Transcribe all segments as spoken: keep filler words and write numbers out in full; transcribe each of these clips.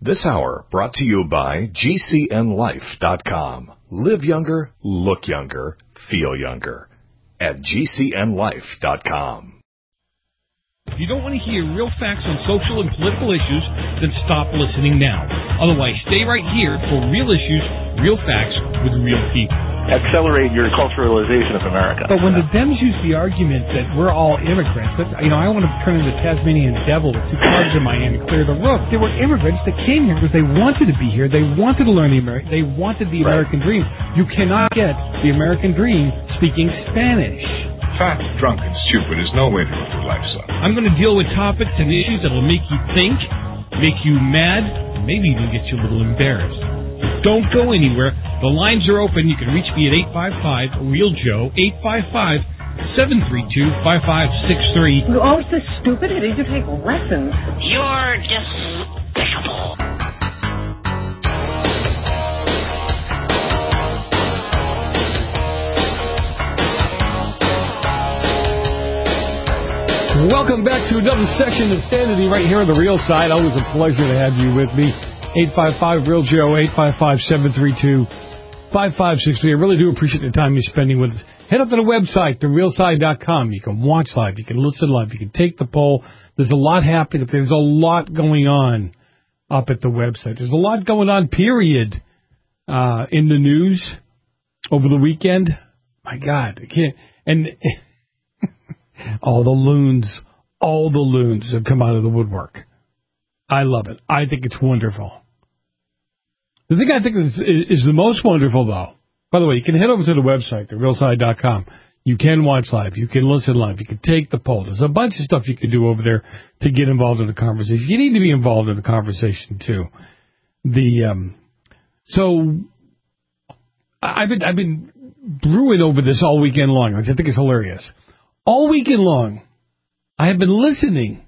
This hour brought to you by G C N life dot com. Live younger, look younger, feel younger. At G C N life dot com. If you don't want to hear real facts on social and political issues, then stop listening now. Otherwise, stay right here for real issues, real facts with real people. Accelerate your culturalization of America. But when the Dems use the argument that we're all immigrants, that, you know, I want to turn into the Tasmanian devil with two clubs in my hand and clear the roof. They were immigrants that came here because they wanted to be here. They wanted to learn the American. They wanted the Right. American dream. You cannot get the American dream speaking Spanish. Fat, drunk, and stupid is no way to live your life, son. I'm going to deal with topics and issues that will make you think, make you mad, and maybe even get you a little embarrassed. Don't go anywhere. The lines are open. You can reach me at eight five five, real Joe, eight five five, seven three two, five five six three. You're always so stupid. I need to take lessons. You're despicable. Welcome back to another section of Sanity right here on the Real Side. Always a pleasure to have you with me. eight five five, real Joe, eight five five, seven three two, five five six three. I really do appreciate the time you're spending with us. Head up to the website, the real side dot com. You can watch live. You can listen live. You can take the poll. There's a lot happening up there. There's a lot going on up at the website. There's a lot going on, period, uh, in the news over the weekend. My God. I can't. And all the loons, all the loons have come out of the woodwork. I love it. I think it's wonderful. The thing I think is, is the most wonderful, though, by the way, you can head over to the website, the real side dot com. You can watch live. You can listen live. You can take the poll. There's a bunch of stuff you can do over there to get involved in the conversation. You need to be involved in the conversation, too. The um, So, I've been, I've been brewing over this all weekend long, which I think is hilarious. All weekend long, I have been listening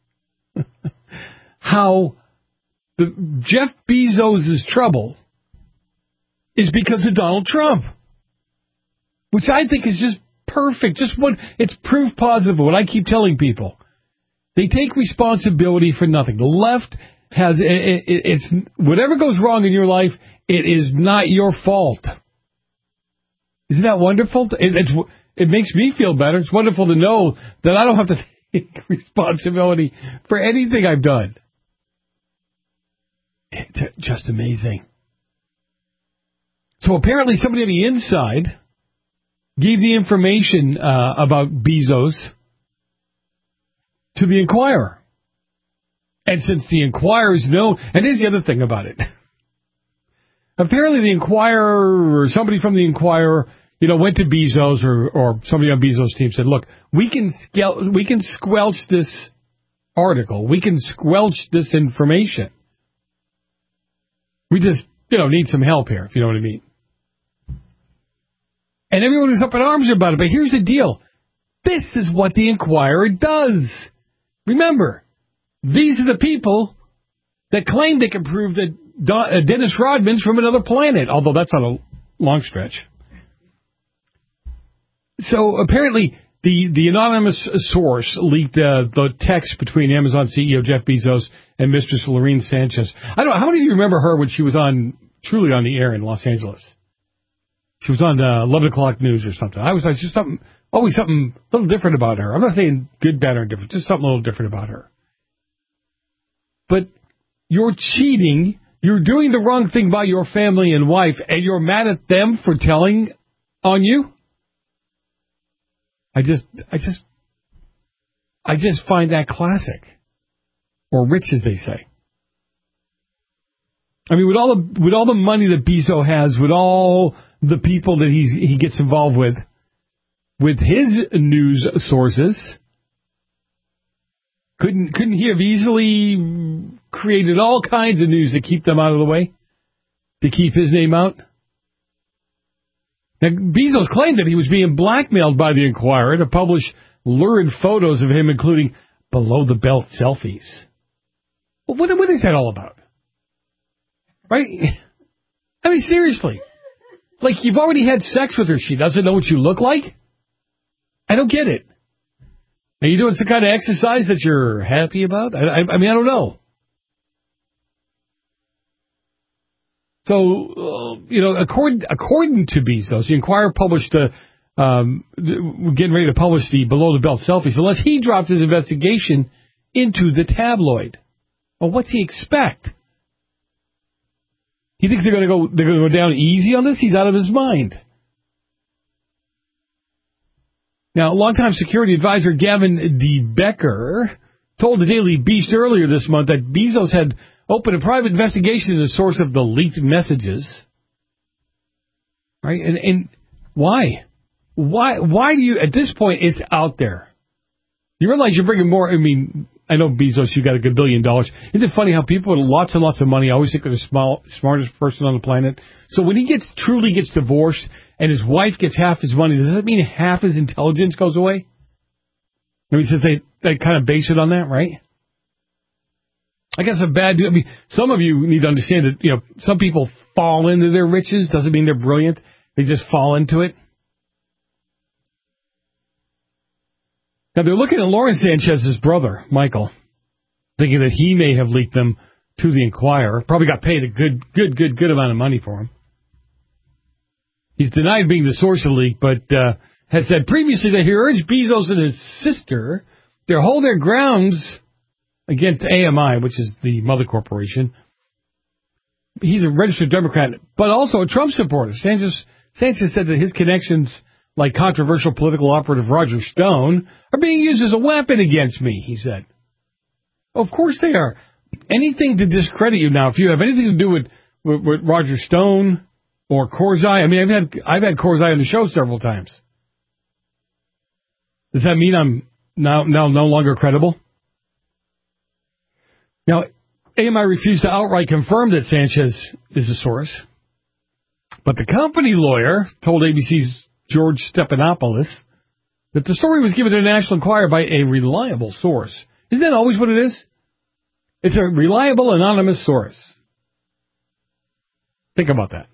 how the Jeff Bezos' trouble is because of Donald Trump, which I think is just perfect. Just what it's proof positive of what I keep telling people. They take responsibility for nothing. The left has it, it, it's whatever goes wrong in your life, it is not your fault. Isn't that wonderful? It, it's it makes me feel better. It's wonderful to know that I don't have to take responsibility for anything I've done. It's just amazing. So apparently somebody on the inside gave the information uh, about Bezos to the Enquirer. And since the Enquirer's known, and here's the other thing about it. Apparently the Enquirer or somebody from the Enquirer, you know, went to Bezos or, or somebody on Bezos' team said, look, we can skel- we can squelch this article. We can squelch this information. We just, you know, need some help here, if you know what I mean. And everyone was up in arms about it. But here's the deal. This is what the Enquirer does. Remember, these are the people that claim they can prove that Don, uh, Dennis Rodman's from another planet, although that's on a long stretch. So apparently the, the anonymous source leaked uh, the text between Amazon C E O Jeff Bezos and Mistress Lorene Sanchez. I don't know, how many of you remember her when she was on, truly on the air in Los Angeles? She was on uh, eleven o'clock news or something. I was like, just something, always something a little different about her. I'm not saying good, bad, or different, just something a little different about her. But you're cheating, you're doing the wrong thing by your family and wife, and you're mad at them for telling on you? I just, I just, I just find that classic. Or rich, as they say. I mean, with all the, with all the money that Bezos has, with all the people that he's, he gets involved with, with his news sources, couldn't, couldn't he have easily created all kinds of news to keep them out of the way? To keep his name out? Now, Bezos claimed that he was being blackmailed by the Enquirer to publish lurid photos of him, including below-the-belt selfies. Well, what, what is that all about? Right? I mean, seriously. Like, you've already had sex with her. She doesn't know what you look like? I don't get it. Are you doing some kind of exercise that you're happy about? I, I, I mean, I don't know. So, uh, you know, according, according to Bezos, the Inquirer published a, um, getting ready to publish the below-the-belt selfies, unless he dropped his investigation into the tabloid. Well, what's he expect? He thinks they're going to go they're going to go down easy on this? He's out of his mind. Now, longtime security advisor Gavin D. Becker told the Daily Beast earlier this month that Bezos had opened a private investigation into the source of the leaked messages. Right? And, and why? Why? Why do you, at this point, it's out there. You realize you're bringing more, I mean, I know Bezos, you got a good billion dollars. Isn't it funny how people with lots and lots of money always think they're the small, smartest person on the planet? So when he gets truly gets divorced and his wife gets half his money, does that mean half his intelligence goes away? I mean, since they, they kind of base it on that, right? I guess a bad, I mean, some of you need to understand that, you know, some people fall into their riches. Doesn't mean they're brilliant. They just fall into it. Now, they're looking at Lauren Sanchez's brother, Michael, thinking that he may have leaked them to the Inquirer. Probably got paid a good, good, good, good amount of money for him. He's denied being the source of the leak, but uh, has said previously that he urged Bezos and his sister to hold their grounds against A M I, which is the mother corporation. He's a registered Democrat, but also a Trump supporter. Sanchez, Sanchez said that his connections, like controversial political operative Roger Stone, are being used as a weapon against me, he said. Of course they are. Anything to discredit you now, if you have anything to do with, with, with Roger Stone or Corzai, I mean, I've had I've had Corzai on the show several times. Does that mean I'm now, now no longer credible? Now, A M I refused to outright confirm that Sanchez is the source, but the company lawyer told A B C's George Stephanopoulos that the story was given to the National Enquirer by a reliable source. Isn't that always what it is? It's a reliable, anonymous source. Think about that.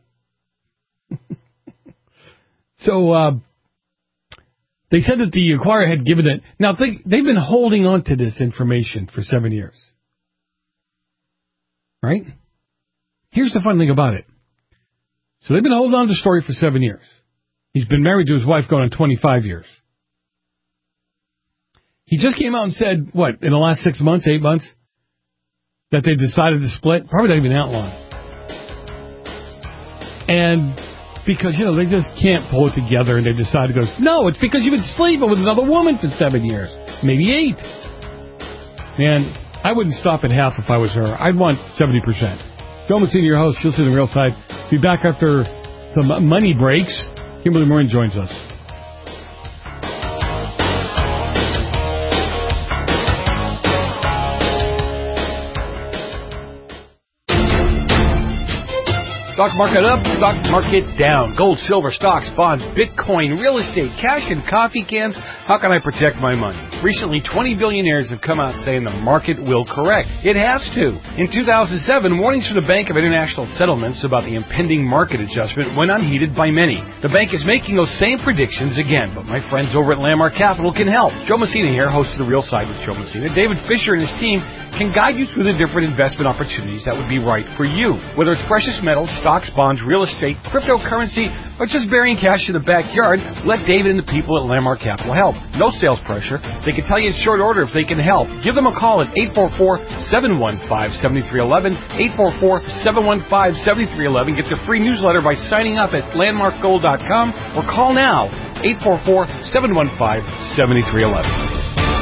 so, uh, they said that the Enquirer had given it. Now, think, they've been holding on to this information for seven years. Right? Here's the fun thing about it. So they've been holding on to the story for seven years. He's been married to his wife going on twenty-five years. He just came out and said, what, in the last six months, eight months, that they decided to split? Probably not even that long. And because, you know, they just can't pull it together and they decided to go, no, it's because you've been sleeping with another woman for seven years. Maybe eight. And I wouldn't stop at half if I was her. I'd want seventy percent. Joe Messina, your host. You'll see the real side. Be back after some money breaks. Kimberly Morin joins us. Stock market up, stock market down. Gold, silver, stocks, bonds, Bitcoin, real estate, cash, and coffee cans. How can I protect my money? Recently, twenty billionaires have come out saying the market will correct. It has to. In two thousand seven, warnings from the Bank of International Settlements about the impending market adjustment went unheeded by many. The bank is making those same predictions again, but my friends over at Landmark Capital can help. Joe Messina here, host of The Real Side with Joe Messina. David Fisher and his team can guide you through the different investment opportunities that would be right for you. Whether it's precious metals, stocks, bonds, real estate, cryptocurrency, or just burying cash in the backyard, let David and the people at Landmark Capital help. No sales pressure. They can tell you in short order if they can help. Give them a call at eight four four, seven one five, seven three one one, eight four four, seven one five, seven three one one. Get your free newsletter by signing up at landmark gold dot com or call now, eight four four, seven one five, seven three one one.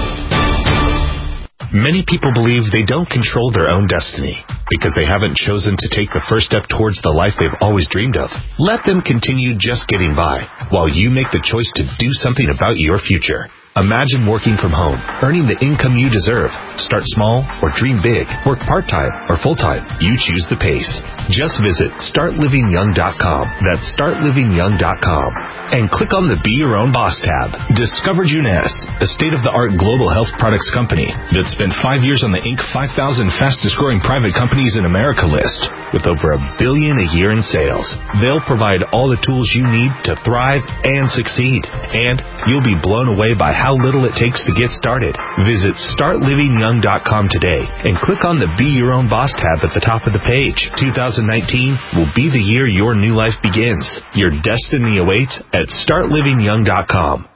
Many people believe they don't control their own destiny because they haven't chosen to take the first step towards the life they've always dreamed of. Let them continue just getting by while you make the choice to do something about your future. Imagine working from home, earning the income you deserve. Start small or dream big. Work part-time or full-time. You choose the pace. Just visit start living young dot com. That's start living young dot com. and click on the Be Your Own Boss tab. Discover Junes, a state-of-the-art global health products company that spent five years on the Inc five thousand fastest-growing private companies in America list. With over a billion a year in sales, they'll provide all the tools you need to thrive and succeed. And you'll be blown away by how little it takes to get started. Visit start living young dot com today and click on the Be Your Own Boss tab at the top of the page. two thousand nineteen will be the year your new life begins. Your destiny awaits at start living young dot com.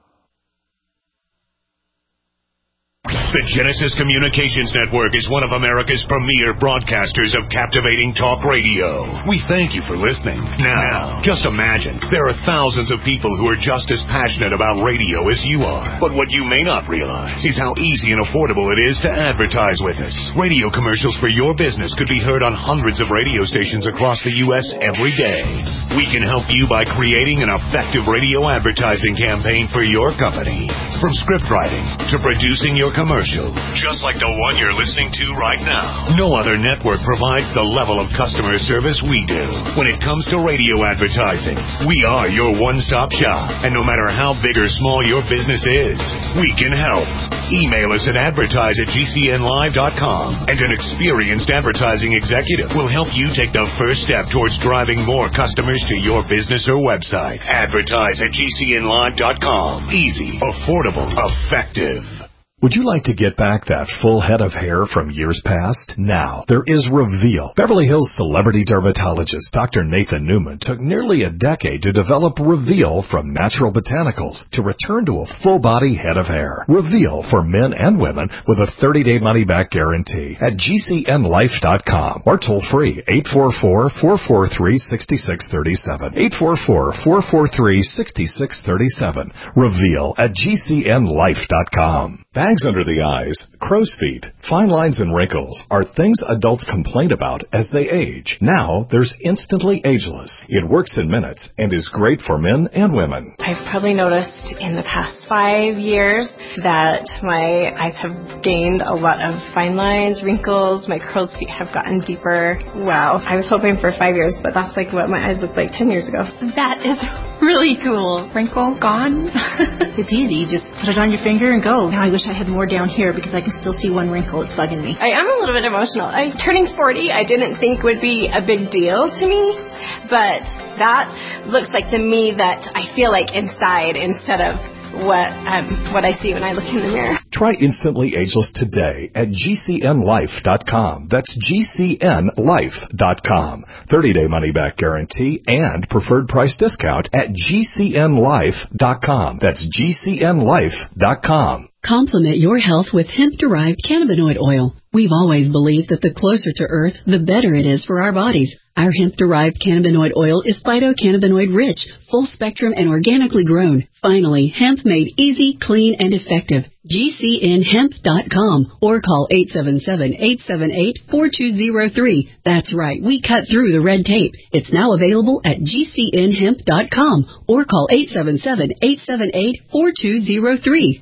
The Genesis Communications Network is one of America's premier broadcasters of captivating talk radio. We thank you for listening. Now, just imagine, there are thousands of people who are just as passionate about radio as you are. But what you may not realize is how easy and affordable it is to advertise with us. Radio commercials for your business could be heard on hundreds of radio stations across the U S every day. We can help you by creating an effective radio advertising campaign for your company. From script writing to producing your commercial, just like the one you're listening to right now. No other network provides the level of customer service we do. When it comes to radio advertising, we are your one-stop shop. And no matter how big or small your business is, we can help. Email us at advertise at g c n live dot com, and an experienced advertising executive will help you take the first step towards driving more customers to your business or website. Advertise at g c n live dot com. Easy, affordable, effective. Would you like to get back that full head of hair from years past? Now, there is Reveal. Beverly Hills celebrity dermatologist Doctor Nathan Newman took nearly a decade to develop Reveal from natural botanicals to return to a full-body head of hair. Reveal for men and women with a thirty-day money-back guarantee at g c n life dot com or toll-free eight four four, four four three, six six three seven. eight four four, four four three, six six three seven. Reveal at g c n life dot com. Bags under the eyes, crow's feet, fine lines and wrinkles are things adults complain about as they age. Now, there's Instantly Ageless. It works in minutes and is great for men and women. I've probably noticed in the past five years that my eyes have gained a lot of fine lines, wrinkles, my crow's feet have gotten deeper. Wow. I was hoping for five years, but that's like what my eyes looked like ten years ago. That is really cool. Wrinkle gone. It's easy. You just put it on your finger and go. Now I wish I had more down here because I can still see one wrinkle. It's bugging me. I am a little bit emotional. I, turning forty, I didn't think would be a big deal to me, but that looks like the me that I feel like inside instead of what um, what I see when I look in the mirror. Try Instantly Ageless today at g c n life dot com. That's g c n life dot com. thirty-day money-back guarantee and preferred price discount at g c n life dot com. That's g c n life dot com. Complement your health with hemp-derived cannabinoid oil. We've always believed that the closer to Earth, the better it is for our bodies. Our hemp-derived cannabinoid oil is phytocannabinoid-rich, full-spectrum, and organically grown. Finally, hemp made easy, clean, and effective. g c n hemp dot com or call eight seven seven, eight seven eight, four two zero three. That's right, we cut through the red tape. It's now available at g c n hemp dot com or call eight seven seven, eight seven eight, four two zero three.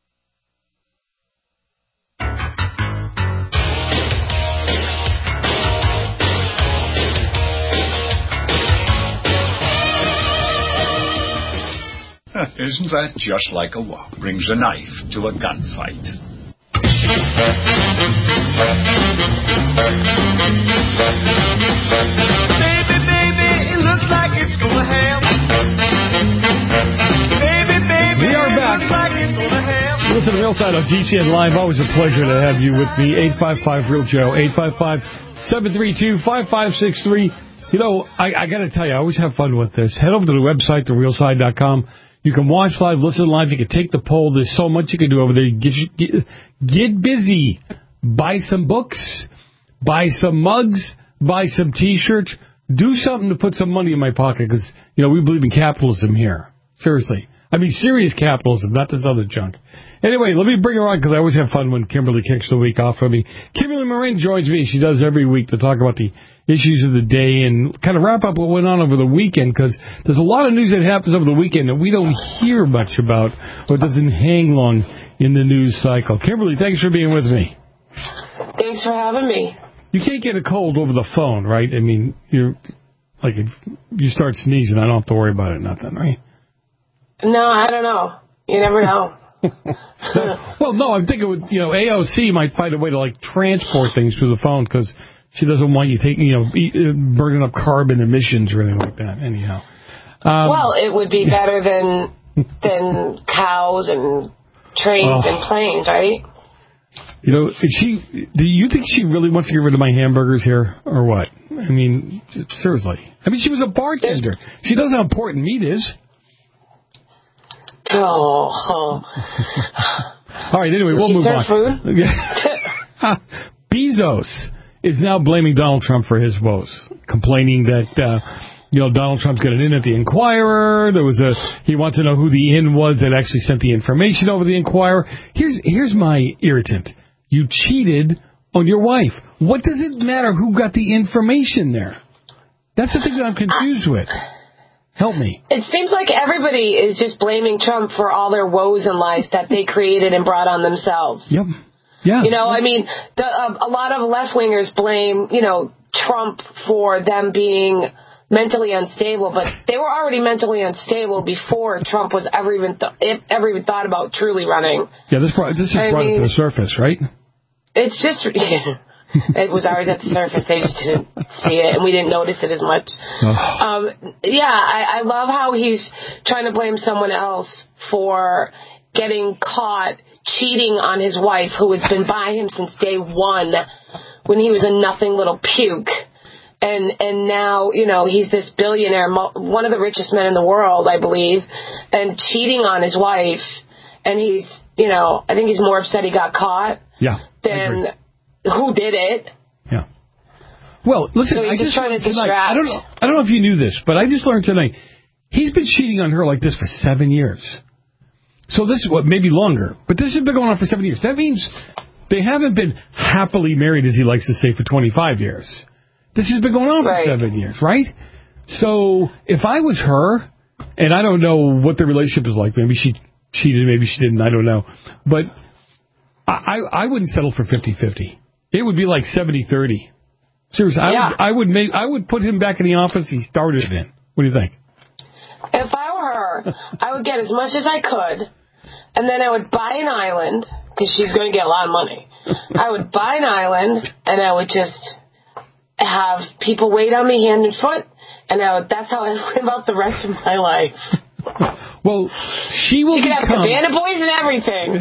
Isn't that just like a walk? Brings a knife to a gunfight. Baby, baby, it looks like it's gonna happen. Baby, baby, we are back. It looks like it's gonna happen. Listen to Real Side on G C N Live. Always a pleasure to have you with me. eight five five Real Joe. eight five five, seven three two, five five six three. You know, I, I got to tell you, I always have fun with this. Head over to the website, the real side dot com. You can watch live, listen live. You can take the poll. There's so much you can do over there. Get, get, get busy. Buy some books. Buy some mugs. Buy some T-shirts. Do something to put some money in my pocket because, you know, we believe in capitalism here. Seriously. I mean, serious capitalism, not this other junk. Anyway, let me bring her on because I always have fun when Kimberly kicks the week off for me. Kimberly Marin joins me. She does every week to talk about the issues of the day and kind of wrap up what went on over the weekend because there's a lot of news that happens over the weekend that we don't hear much about or doesn't hang long in the news cycle. Kimberly, thanks for being with me. Thanks for having me. You can't get a cold over the phone, right? I mean, you're like if you start sneezing, I don't have to worry about it, nothing, right? No, I don't know. You never know. Well, no, I'm thinking, with, you know, A O C might find a way to, like, transport things through the phone because she doesn't want you taking, you know, e- burning up carbon emissions or anything like that, anyhow. Um, well, it would be better than than cows and trains oh. and planes, right? You know, is she? Do you think she really wants to get rid of my hamburgers here, or what? I mean, seriously. I mean, she was a bartender. She knows how important meat is. Oh. oh. All right, anyway, we'll she move serve on. Food? Bezos is now blaming Donald Trump for his woes, complaining that, uh, you know, Donald Trump's got an in at the Inquirer. There was a, he wants to know who the in was that actually sent the information over the Inquirer. Here's, here's my irritant. You cheated on your wife. What does it matter who got the information there? That's the thing that I'm confused with. Help me. It seems like everybody is just blaming Trump for all their woes in life that they created and brought on themselves. Yep. Yeah. You know, I mean, the, uh, a lot of left-wingers blame, you know, Trump for them being mentally unstable, but they were already mentally unstable before Trump was ever even th- ever even thought about truly running. Yeah, this brought, this just I brought mean, it to the surface, right? It's just... It was always at the surface. They just didn't see it, and we didn't notice it as much. Oh. Um, yeah, I, I love how he's trying to blame someone else for getting caught cheating on his wife, who has been by him since day one when he was a nothing little puke. And and now, you know, he's this billionaire, one of the richest men in the world, I believe, and cheating on his wife. And he's, you know, I think he's more upset he got caught yeah, than... who did it. Yeah. Well, listen, so he's I just just trying to tonight, distract. I don't know. I don't know if you knew this, but I just learned tonight. He's been cheating on her like this for seven years. So this is what, maybe longer, but this has been going on for seven years. That means they haven't been happily married, as he likes to say, for twenty-five years. This has been going on right. for seven years, right? So if I was her, and I don't know what the relationship is like, maybe she cheated, maybe she didn't, I don't know, but I, I wouldn't settle for fifty-fifty. It would be like seventy thirty. Seriously, I, yeah. would, I would make I would put him back in the office he started in. What do you think? If I were her, I would get as much as I could, and then I would buy an island, because she's going to get a lot of money. I would buy an island, and I would just have people wait on me hand and foot, and I would, that's how I live out the rest of my life. Well, she will she could become... have Cabana Boys and everything.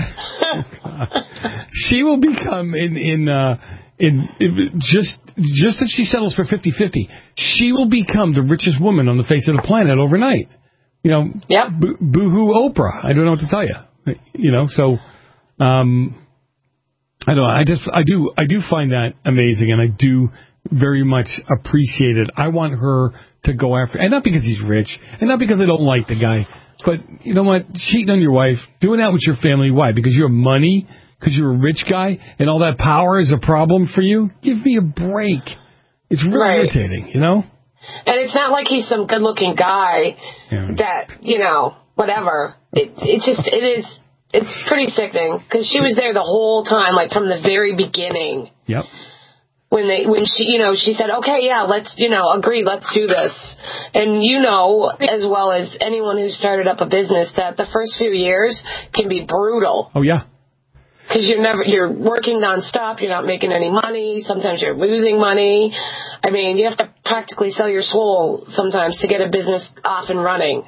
She will become, in in, uh, in in just just that she settles for fifty-fifty, she will become the richest woman on the face of the planet overnight. You know, yep. b- boo-hoo Oprah. I don't know what to tell you. You know, so... Um, I don't know. I just, I do, I do find that amazing, and I do very much appreciate it. I want her to go after, and not because he's rich, and not because I don't like the guy, but you know what? Cheating on your wife, doing that with your family. Why? Because you have money? Because you're a rich guy, and all that power is a problem for you? Give me a break. It's really right. irritating, you know? And it's not like he's some good-looking guy yeah. that, you know, whatever. It, it's just, it is. It's pretty sickening, because she was there the whole time, like from the very beginning. Yep. When they, when she, you know, she said, okay, yeah, let's, you know, agree, let's do this. And you know, as well as anyone who started up a business, that the first few years can be brutal. Oh, yeah. Because you're never, you're working nonstop, you're not making any money, sometimes you're losing money. I mean, you have to practically sell your soul sometimes to get a business off and running.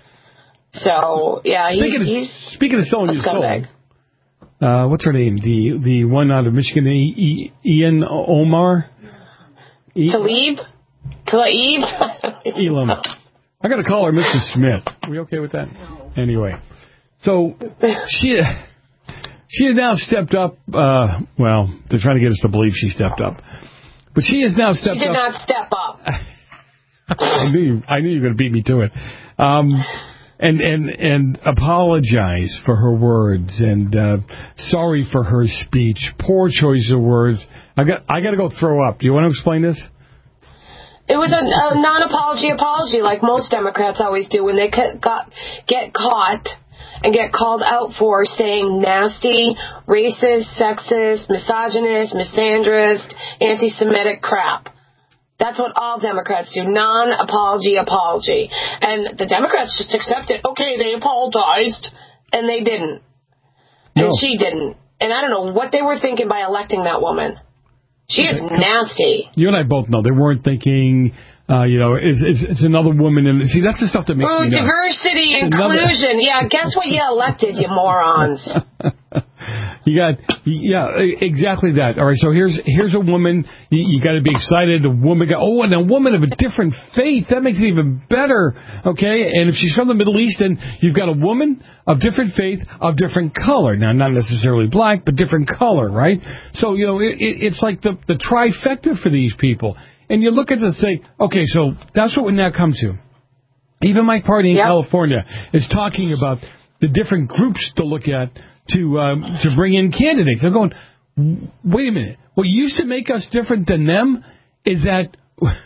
So, yeah, he's... Speaking of, he's speaking of selling your soul, uh, what's her name? The the one out of Michigan, e- e- Ian Omar? E- Talib? Talib? Elam. I got to call her Missus Smith. Are we okay with that? Anyway. So, she she has now stepped up. Uh, well, they're trying to get us to believe she stepped up. But she has now stepped up. She did up. not step up. I knew you, I knew you were going to beat me to it. Um... And, and and apologize for her words, and uh, sorry for her speech. Poor choice of words. I got I got to go throw up. Do you want to explain this? It was a, a non-apology apology, like most Democrats always do when they got, get caught and get called out for saying nasty, racist, sexist, misogynist, misandrist, anti-Semitic crap. That's what all Democrats do. Non-apology apology. And the Democrats just accept it. Okay, they apologized. And they didn't. And No. she didn't. And I don't know what they were thinking by electing that woman. She is nasty. You and I both know they weren't thinking, uh, you know, it's, it's, it's another woman. And see, that's the stuff that makes Ooh, me know. diversity, It's inclusion. Another... Yeah, guess what you elected, you morons. You got, yeah, exactly that. All right, so here's here's a woman. You, you got to be excited. A woman got, oh, and a woman of a different faith. That makes it even better, okay? And if she's from the Middle East, then you've got a woman of different faith, of different color. Now, not necessarily black, but different color, right? So, you know, it, it, it's like the, the trifecta for these people. And you look at this and say, okay, so that's what we now come to. Even my party in yep. California is talking about the different groups to look at to um, to bring in candidates. They're going, wait a minute. What used to make us different than them is that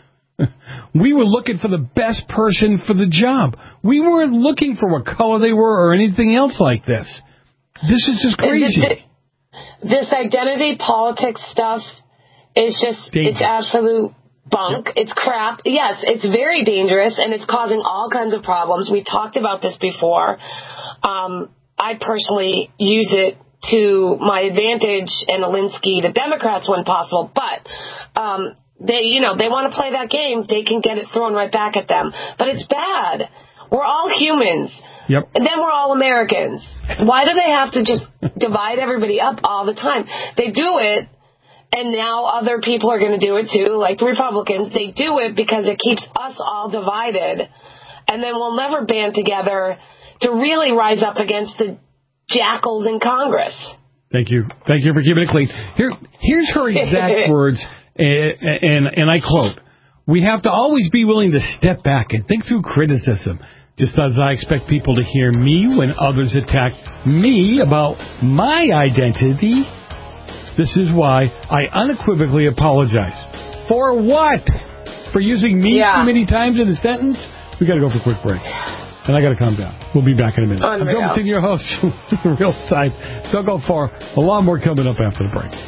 we were looking for the best person for the job. We weren't looking for what color they were or anything else like this. This is just crazy. This, this identity politics stuff is just, dangerous. It's absolute bunk. Yep. It's crap. Yes, it's very dangerous, and it's causing all kinds of problems. We talked about this before. Um, I personally use it to my advantage and Alinsky, the Democrats, when possible. But um, they, you know, they want to play that game. They can get it thrown right back at them. But it's bad. We're all humans. Yep. And then we're all Americans. Why do they have to just divide everybody up all the time? They do it, and now other people are going to do it too, like the Republicans. They do it because it keeps us all divided, and then we'll never band together to really rise up against the jackals in Congress. Thank you. Thank you for keeping it clean. Here, here's her exact words, and, and, and I quote, "We have to always be willing to step back and think through criticism, just as I expect people to hear me when others attack me about my identity. This is why I unequivocally apologize." For what? For using me yeah. too many times in a sentence? We got to go for a quick break. And I got to calm down. We'll be back in a minute. Unreal. I'm Joe Mancini, your host, The Real Side. Don't go far. A lot more coming up after the break.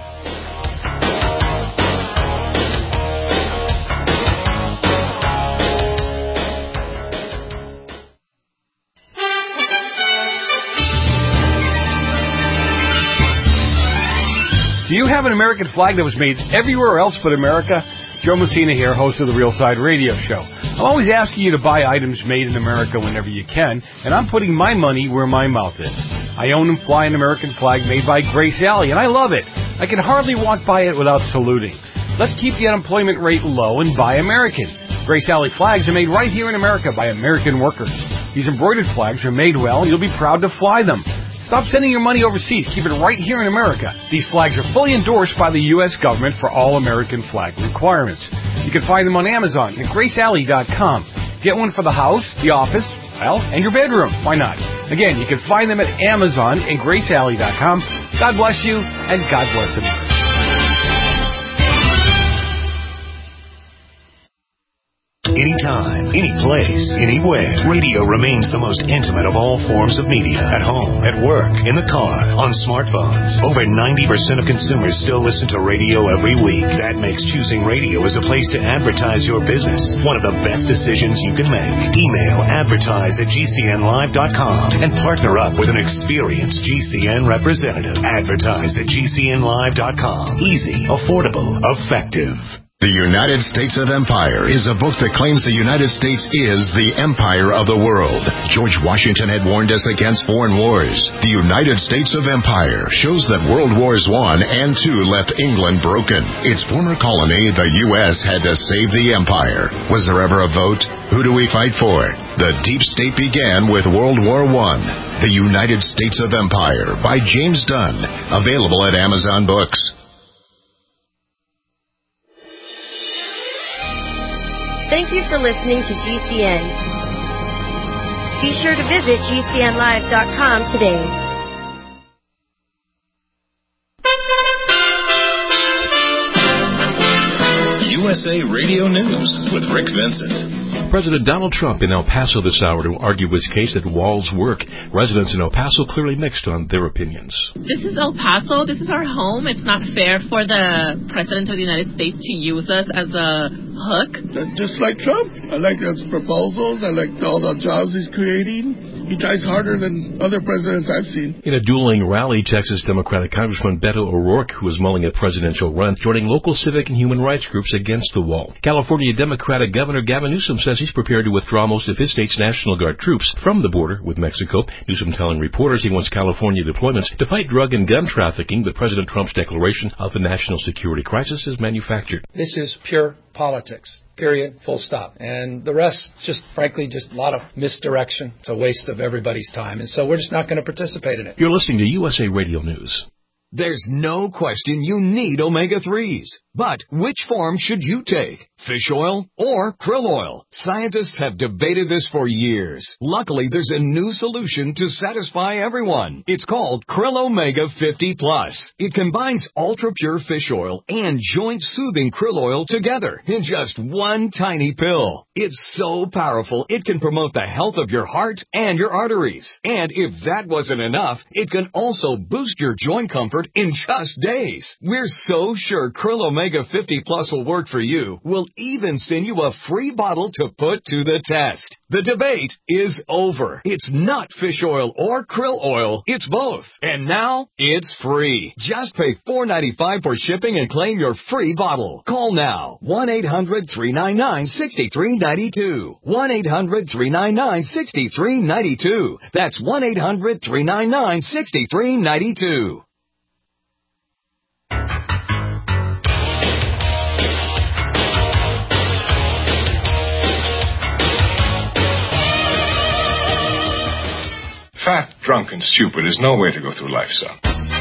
Do you have an American flag that was made everywhere else but America? Joe Messina here, host of the Real Side Radio Show. I'm always asking you to buy items made in America whenever you can, and I'm putting my money where my mouth is. I own and fly an American flag made by Grace Alley, and I love it. I can hardly walk by it without saluting. Let's keep the unemployment rate low and buy American. Grace Alley flags are made right here in America by American workers. These embroidered flags are made well, and you'll be proud to fly them. Stop sending your money overseas. Keep it right here in America. These flags are fully endorsed by the U S government for all American flag requirements. You can find them on Amazon at grace alley dot com. Get one for the house, the office, well, and your bedroom. Why not? Again, you can find them at Amazon and grace alley dot com. God bless you, and God bless America. Anytime, any place, anywhere. Radio remains the most intimate of all forms of media. At home, at work, in the car, on smartphones. Over ninety percent of consumers still listen to radio every week. That makes choosing radio as a place to advertise your business one of the best decisions you can make. Email advertise at g c n live dot com and partner up with an experienced G C N representative. Advertise at g c n live dot com. Easy, affordable, effective. The United States of Empire is a book that claims the United States is the empire of the world. George Washington had warned us against foreign wars. The United States of Empire shows that World Wars One and Two left England broken. Its former colony, the U S, had to save the empire. Was there ever a vote? Who do we fight for? The deep state began with World War One. The United States of Empire by James Dunn. Available at Amazon Books. Thank you for listening to G C N. Be sure to visit g c n live dot com today. U S A Radio News with Rick Vincent. President Donald Trump in El Paso this hour to argue his case that walls work. Residents in El Paso clearly mixed on their opinions. This is El Paso. This is our home. It's not fair for the President of the United States to use us as a hook. Just like Trump. I like his proposals. I like all the jobs he's creating. He tries harder than other presidents I've seen. In a dueling rally, Texas Democratic Congressman Beto O'Rourke, who is mulling a presidential run, joining local civic and human rights groups against the wall. California Democratic Governor Gavin Newsom says he's prepared to withdraw most of his state's National Guard troops from the border with Mexico. Newsom telling reporters he wants California deployments to fight drug and gun trafficking, but President Trump's declaration of a national security crisis is manufactured. This is pure politics. Period. Full stop. And the rest, just frankly, just a lot of misdirection. It's a waste of everybody's time. And so we're just not going to participate in it. You're listening to U S A Radio News. There's no question you need omega threes. But which form should you take? Fish oil or krill oil? Scientists have debated this for years. Luckily, there's a new solution to satisfy everyone. It's called Krill Omega fifty plus. It combines ultra-pure fish oil and joint-soothing krill oil together in just one tiny pill. It's so powerful, it can promote the health of your heart and your arteries. And if that wasn't enough, it can also boost your joint comfort in just days. We're so sure Krill Omega fifty plus will work for you. We'll even send you a free bottle to put to the test. The debate is over. It's not fish oil or krill oil. It's both. And now it's free. Just pay four dollars and ninety-five cents for shipping and claim your free bottle. Call now. one eight hundred three nine nine six three nine two. one eight hundred three nine nine six three nine two. That's one eight hundred three nine nine six three nine two. Fat, drunk, and stupid is no way to go through life, son.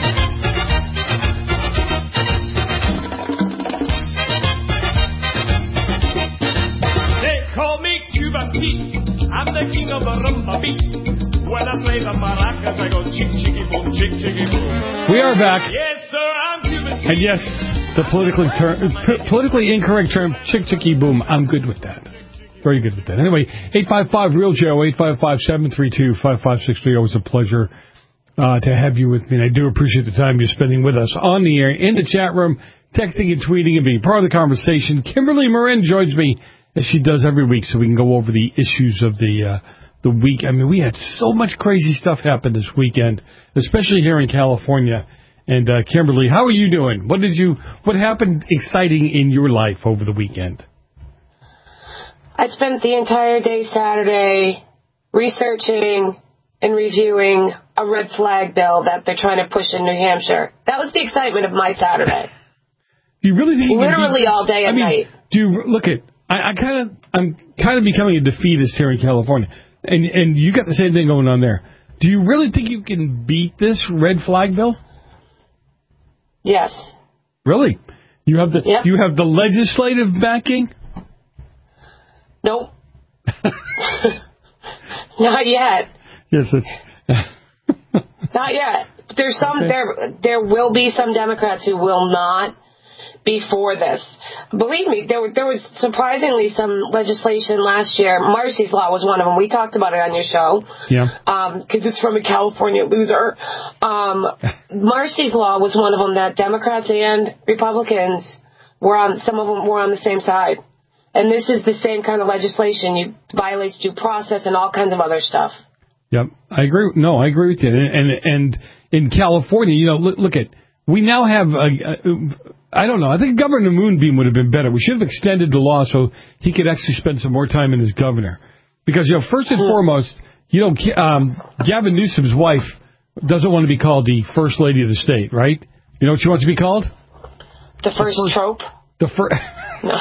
They call me Cuban Pete. I'm the king of the rumba beat. When I play the maracas, I go chick, chicky, boom, chick, chicky, boom. We are back. Yes, sir, I'm Cuban Pete. And yes, the politically, ter- p- politically incorrect term, chick, chicky, boom. I'm good with that. Very good with that. Anyway, eight five five real Joe, eight five five, seven three two, five five six three. Always a pleasure uh, to have you with me, and I do appreciate the time you're spending with us on the air, in the chat room, texting and tweeting and being part of the conversation. Kimberly Marin joins me, as she does every week, so we can go over the issues of the uh, the week. I mean, we had so much crazy stuff happen this weekend, especially here in California. And uh, Kimberly, how are you doing? What did you? What happened exciting in your life over the weekend? I spent the entire day Saturday researching and reviewing a red flag bill that they're trying to push in New Hampshire. That was the excitement of my Saturday. Do you really think literally all day and I mean, night? Do you look at? I, I kind of, I'm kind of becoming a defeatist here in California, and and you got the same thing going on there. Do you really think you can beat this red flag bill? Yes. Really? You have the yep. you have the legislative backing? Nope. Not yet. Yes, it's... Not yet. There's some okay. there. There will be some Democrats who will not be for this. Believe me, there there was surprisingly some legislation last year. Marcy's Law was one of them. We talked about it on your show. Yeah. Because um, it's from a California loser. Um, Marcy's Law was one of them that Democrats and Republicans were on. Some of them were on the same side. And this is the same kind of legislation. It violates due process and all kinds of other stuff. Yep, I agree. No, I agree with you. And and, and in California, you know, look, look at, we now have, a, a, I don't know, I think Governor Moonbeam would have been better. We should have extended the law so he could actually spend some more time in as governor. Because, you know, first and foremost, you know, um, Gavin Newsom's wife doesn't want to be called the first lady of the state, right? You know what she wants to be called? The first, the first trope? The first... No.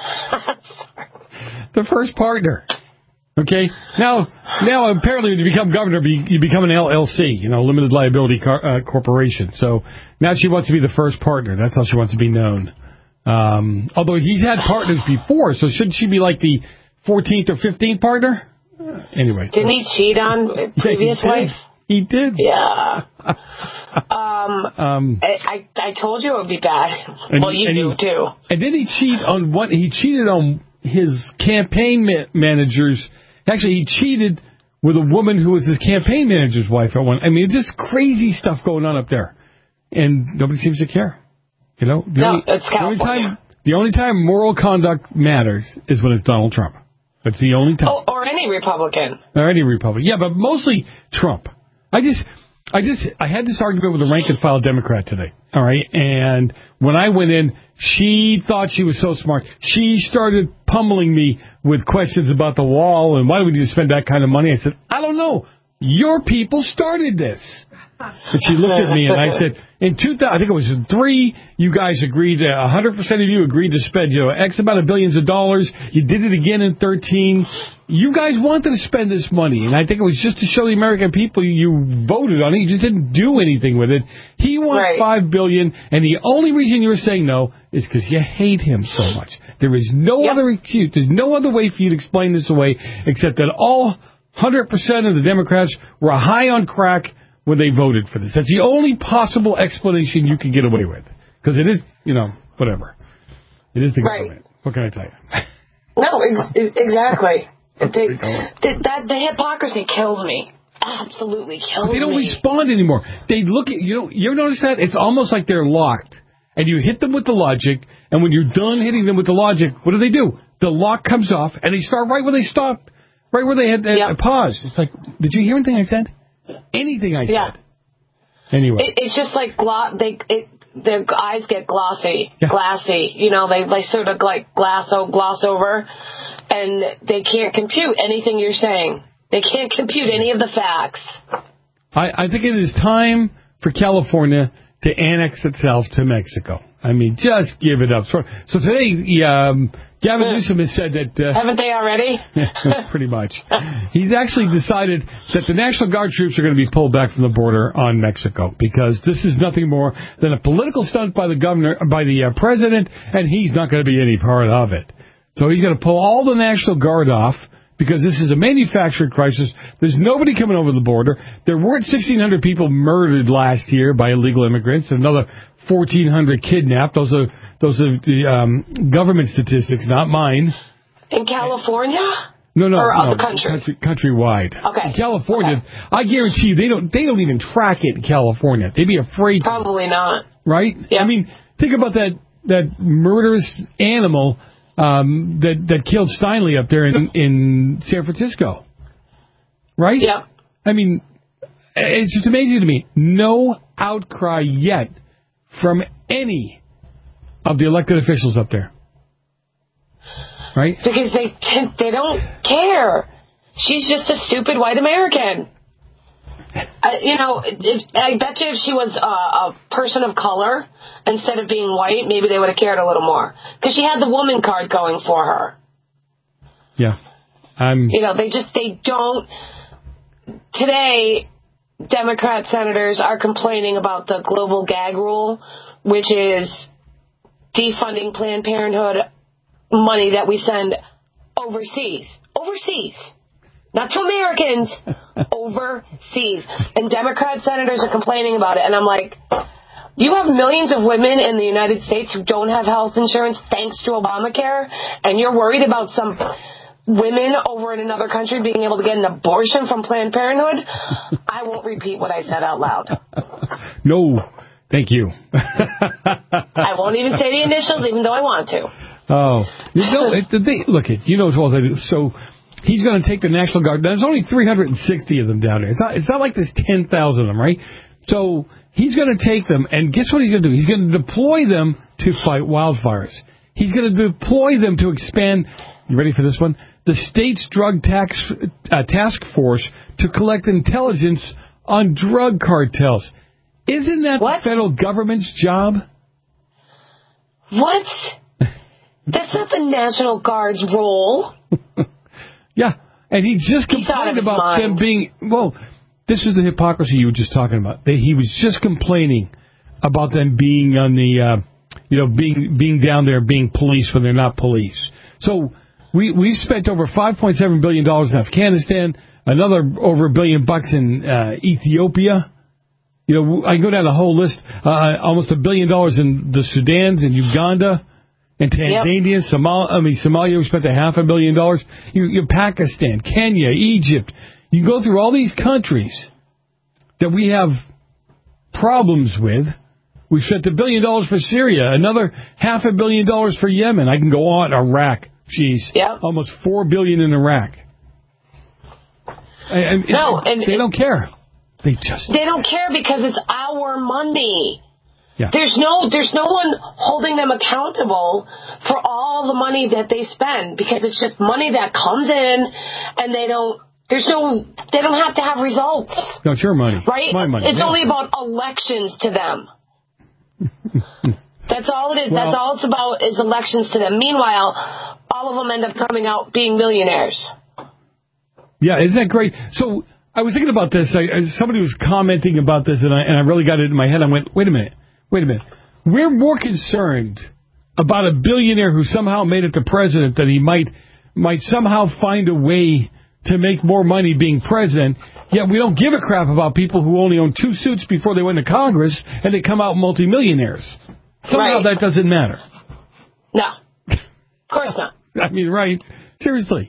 The first partner. Okay? Now, now apparently when you become governor, you become an L L C, you know, limited liability car, uh, corporation. So now she wants to be the first partner. That's how she wants to be known. Um, although he's had partners before, so shouldn't she be like the fourteenth or fifteenth partner? Uh, anyway. Didn't he cheat on previous yeah, wife? He did. Yeah. um, um, I, I told you it would be bad. And, well, you knew he, too. And then he cheated on what? He cheated on his campaign ma- managers. Actually, he cheated with a woman who was his campaign manager's wife at one. I mean, just crazy stuff going on up there, and nobody seems to care. You know, the no, only, it's California. The only, time, the only time moral conduct matters is when it's Donald Trump. That's the only time. Oh, or any Republican. Or any Republican. Yeah, but mostly Trump. I just, I just, I had this argument with a rank and file Democrat today. All right, and when I went in, she thought she was so smart. She started pummeling me with questions about the wall and why do we need to spend that kind of money. I said, I don't know. Your people started this. And she looked at me and I said, in two thousand, I think it was three, you guys agreed, uh, one hundred percent of you agreed to spend, you know, X amount of billions of dollars. You did it again in thirteen. You guys wanted to spend this money, and I think it was just to show the American people you voted on it. You just didn't do anything with it. He won right. five billion dollars, and the only reason you were saying no is because you hate him so much. There is no yep. other excuse. There's no other way for you to explain this away except that all one hundred percent of the Democrats were high on crack when they voted for this. That's the only possible explanation you can get away with. Because it is, you know, whatever. It is the government. Right. What can I tell you? No, ex- exactly. they, they, that the hypocrisy kills me. Absolutely kills me. They don't me. respond anymore. They look at, you know, you ever notice that? It's almost like they're locked. And you hit them with the logic, and when you're done hitting them with the logic, what do they do? The lock comes off, and they start right where they stopped. Right where they had uh, yep. paused. It's like, did you hear anything I said? Anything I yeah. said. Anyway. It, it's just like glo- they, it, their eyes get glossy, yeah. glassy. You know, they, they sort of like glass, gloss over, and they can't compute anything you're saying. They can't compute any of the facts. I, I think it is time for California to annex itself to Mexico. I mean, just give it up. So, so today, um, Gavin Newsom has said that... Uh, Haven't they already? pretty much. He's actually decided that the National Guard troops are going to be pulled back from the border on Mexico because this is nothing more than a political stunt by the governor, by the uh, president, and he's not going to be any part of it. So he's going to pull all the National Guard off because this is a manufactured crisis. There's nobody coming over the border. There weren't sixteen hundred people murdered last year by illegal immigrants, another fourteen hundred kidnapped. Those are those are the um, government statistics, not mine. In California? No, no, or no. the country? country, countrywide. Okay. In California, okay. I guarantee you, they don't they don't even track it in California. They'd be afraid. Probably to. not. Right? Yeah. I mean, think about that that murderous animal um, that that killed Steinle up there in in San Francisco. Right? Yeah. I mean, it's just amazing to me. No outcry yet from any of the elected officials up there. Right? Because they they don't care. She's just a stupid white American. I, you know, if, I bet you if she was a, a person of color instead of being white, maybe they would have cared a little more. Because she had the woman card going for her. Yeah. Um, you know, they just, they don't. Today, Democrat senators are complaining about the global gag rule, which is defunding Planned Parenthood money that we send overseas. Overseas. Not to Americans. Overseas. And Democrat senators are complaining about it. And I'm like, you have millions of women in the United States who don't have health insurance thanks to Obamacare, and you're worried about some women over in another country being able to get an abortion from Planned Parenthood? I won't repeat what I said out loud. No, thank you. I won't even say the initials, even though I want to. Oh, you know, it, they, look, it, you know as well as I do. So he's going to take the National Guard. There's only three hundred sixty of them down there. It's not, it's not like there's ten thousand of them, right? So he's going to take them, and guess what he's going to do? He's going to deploy them to fight wildfires. He's going to deploy them to expand, you ready for this one? The state's drug tax, uh, task force to collect intelligence on drug cartels. Isn't that what? the federal government's job? What? That's not the National Guard's role. Yeah, and he just complained about mind. them being, well, this is the hypocrisy you were just talking about. They, he was just complaining about them being on the, uh, you know, being being down there being police when they're not police. So we we spent over five point seven billion dollars in Afghanistan, another over a billion bucks in uh, Ethiopia. You know, I go down the whole list, uh, almost a billion dollars in the Sudan and Uganda. And Tanzania, yep. Somal- I mean, Somalia, we spent a half a billion dollars. You, you Pakistan, Kenya, Egypt. You go through all these countries that we have problems with. We spent a billion dollars for Syria, another half a billion dollars for Yemen. I can go on. Iraq, jeez, yep. almost four billion in Iraq. And, and no, it, and they don't care. They just they don't care because it's our money. Yeah. There's no there's no one holding them accountable for all the money that they spend because it's just money that comes in and they don't there's no they don't have to have results. No, it's your money. Right? My money. It's yeah. only about elections to them. That's all it is. Well, That's all it's about is elections to them. Meanwhile, all of them end up coming out being millionaires. Yeah, isn't that great? So I was thinking about this. I, I, somebody was commenting about this, and I, and I really got it in my head. I went, wait a minute, wait a minute. We're more concerned about a billionaire who somehow made it to president that he might might somehow find a way to make more money being president, yet we don't give a crap about people who only own two suits before they went to Congress, and they come out multimillionaires. Somehow right. that doesn't matter. No. Of course not. I mean, right? Seriously.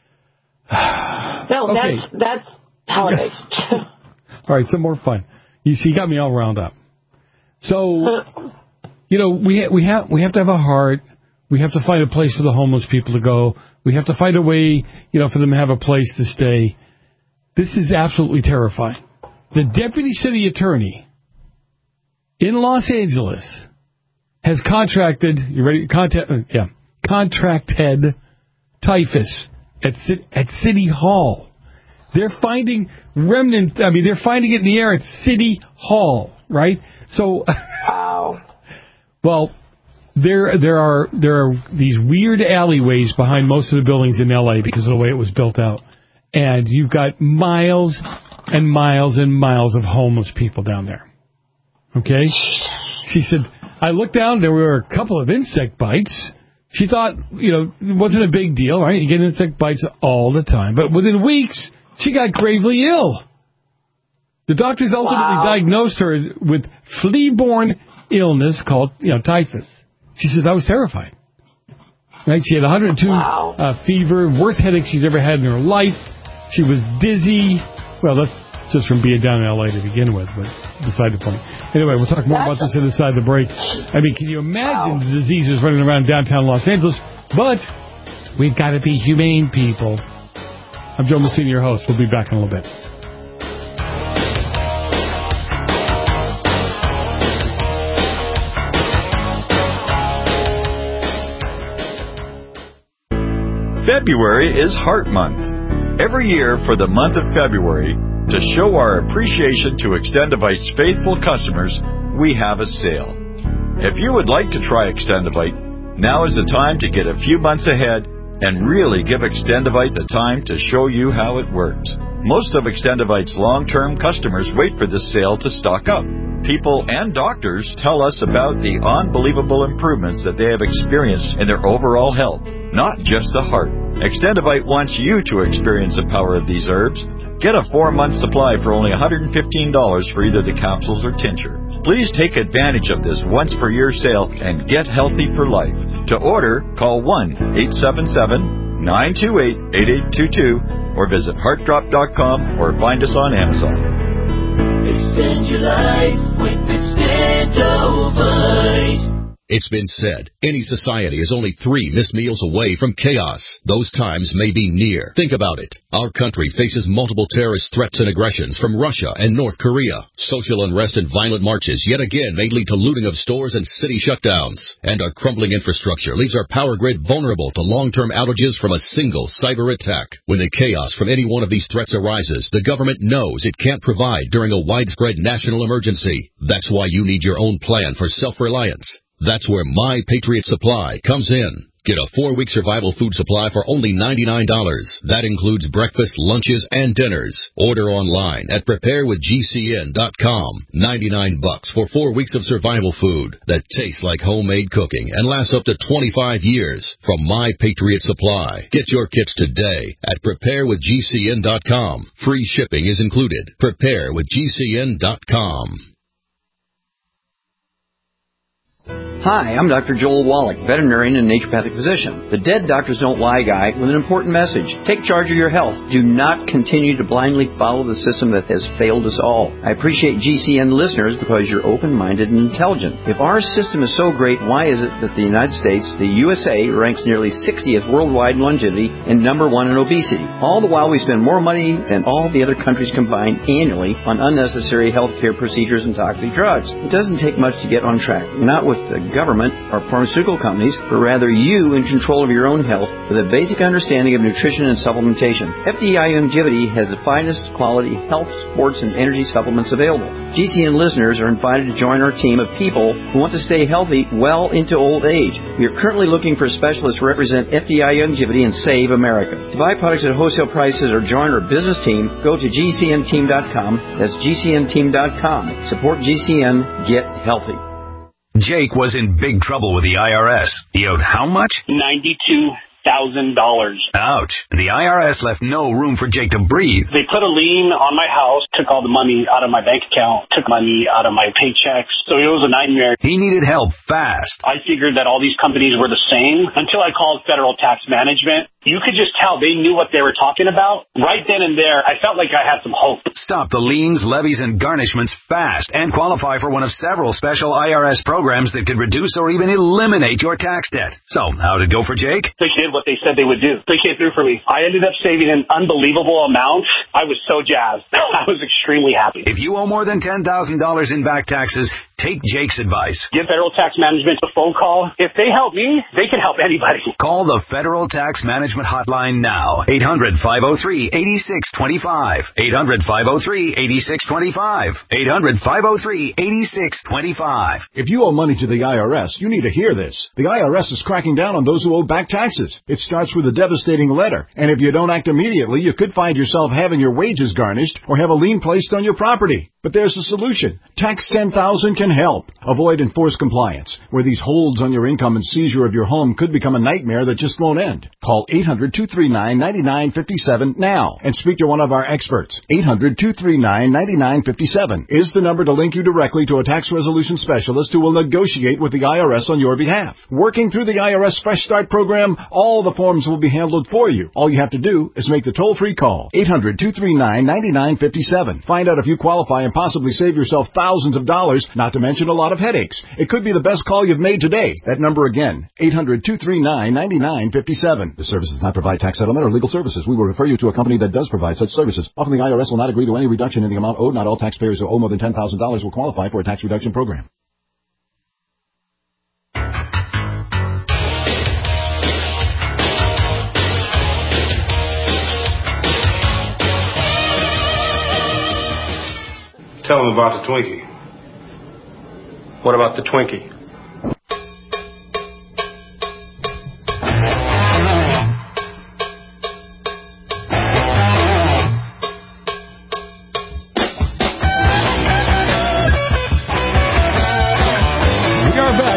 No, okay. that's that's how it is. All right, some more fun. You see, you got me all wound up. So, you know, we ha- we have we have to have a heart. We have to find a place for the homeless people to go. We have to find a way, you know, for them to have a place to stay. This is absolutely terrifying. The deputy city attorney in Los Angeles has contracted. You ready? Contact, uh, yeah, contracted typhus at at City Hall. They're finding remnant. I mean, they're finding it in the air at City Hall, right? So, wow. Well, there there are there are these weird alleyways behind most of the buildings in L A because of the way it was built out, and you've got miles and miles and miles of homeless people down there. Okay, she said, I looked down. There were a couple of insect bites. She thought, you know, it wasn't a big deal, right? You get insect bites all the time. But within weeks, she got gravely ill. The doctors ultimately wow. diagnosed her with flea-borne illness called, you know, typhus. She says, I was terrified. Right? She had one hundred two wow. uh, fever, worst headache she's ever had in her life. She was dizzy. Well, that's just from being down in L A to begin with, but beside the point. Anyway, we'll talk more That's about this inside the break. I mean, can you imagine wow. the diseases running around downtown Los Angeles? But we've got to be humane people. I'm Joe Messina, your host. We'll be back in a little bit. February is Heart Month. Every year for the month of February, to show our appreciation to Extendivite's faithful customers, we have a sale. If you would like to try Extendivite, now is the time to get a few months ahead and really give Extendivite the time to show you how it works. Most of Extendivite's long-term customers wait for this sale to stock up. People and doctors tell us about the unbelievable improvements that they have experienced in their overall health, not just the heart. Extendivite wants you to experience the power of these herbs. Get a four-month supply for only one hundred fifteen dollars for either the capsules or tincture. Please take advantage of this once-per-year sale and get healthy for life. To order, call one eight seven seven, nine two eight, eight eight two two or visit heart drop dot com or find us on Amazon. Extend your life with Extendivite. It's been said, any society is only three missed meals away from chaos. Those times may be near. Think about it. Our country faces multiple terrorist threats and aggressions from Russia and North Korea. Social unrest and violent marches yet again may lead to looting of stores and city shutdowns. And our crumbling infrastructure leaves our power grid vulnerable to long-term outages from a single cyber attack. When the chaos from any one of these threats arises, the government knows it can't provide during a widespread national emergency. That's why you need your own plan for self-reliance. That's where My Patriot Supply comes in. Get a four-week survival food supply for only ninety-nine dollars. That includes breakfast, lunches, and dinners. Order online at prepare with G C N dot com. ninety-nine bucks for four weeks of survival food that tastes like homemade cooking and lasts up to twenty-five years from My Patriot Supply. Get your kits today at prepare with G C N dot com. Free shipping is included. prepare with G C N dot com. Hi, I'm Doctor Joel Wallach, veterinarian and naturopathic physician. The Dead Doctors Don't Lie guy with an important message. Take charge of your health. Do not continue to blindly follow the system that has failed us all. I appreciate G C N listeners because you're open-minded and intelligent. If our system is so great, why is it that the United States, the U S A, ranks nearly sixtieth worldwide in longevity and number one in obesity? All the while we spend more money than all the other countries combined annually on unnecessary healthcare procedures and toxic drugs. It doesn't take much to get on track. Not with the government or pharmaceutical companies, but rather you in control of your own health with a basic understanding of nutrition and supplementation. F D I Longevity has the finest quality health, sports, and energy supplements available. G C N listeners are invited to join our team of people who want to stay healthy well into old age. We are currently looking for specialists to represent F D I Longevity and Save America. To buy products at wholesale prices or join our business team, go to G C N team dot com. That's G C N team dot com. Support G C N. Get healthy. Jake was in big trouble with the I R S. He owed how much? ninety-two thousand dollars. Ouch. The I R S left no room for Jake to breathe. They put a lien on my house, took all the money out of my bank account, took money out of my paychecks. So it was a nightmare. He needed help fast. I figured that all these companies were the same until I called Federal Tax Management. You could just tell they knew what they were talking about. Right then and there, I felt like I had some hope. Stop the liens, levies, and garnishments fast and qualify for one of several special I R S programs that could reduce or even eliminate your tax debt. So, how'd it go for Jake? They did what they said they would do. They came through for me. I ended up saving an unbelievable amount. I was so jazzed. I was extremely happy. If you owe more than ten thousand dollars in back taxes, take Jake's advice. Give Federal Tax Management a phone call. If they help me, they can help anybody. Call the Federal Tax Management hotline now. eight hundred, five oh three, eight six two five. eight hundred, five oh three, eight six two five. eight hundred, five oh three, eight six two five. If you owe money to the I R S, you need to hear this. The I R S is cracking down on those who owe back taxes. It starts with a devastating letter, and if you don't act immediately, you could find yourself having your wages garnished or have a lien placed on your property. But there's a solution. Tax ten thousand can help. Avoid enforced compliance, where these holds on your income and seizure of your home could become a nightmare that just won't end. Call eight hundred, two three nine, nine nine five seven now and speak to one of our experts. eight hundred, two three nine, nine nine five seven is the number to link you directly to a tax resolution specialist who will negotiate with the I R S on your behalf. Working through the I R S Fresh Start program, all the forms will be handled for you. All you have to do is make the toll-free call. eight hundred, two three nine, nine nine five seven. Find out if you qualify and possibly save yourself thousands of dollars, not to mention a lot of headaches. It could be the best call you've made today. That number again, eight hundred, two three nine, nine nine five seven. The service does not provide tax settlement or legal services. We will refer you to a company that does provide such services. Often the I R S will not agree to any reduction in the amount owed. Not all taxpayers who owe more than ten thousand dollars will qualify for a tax reduction program. Tell them about the Twinkie. What about the Twinkie? We are back.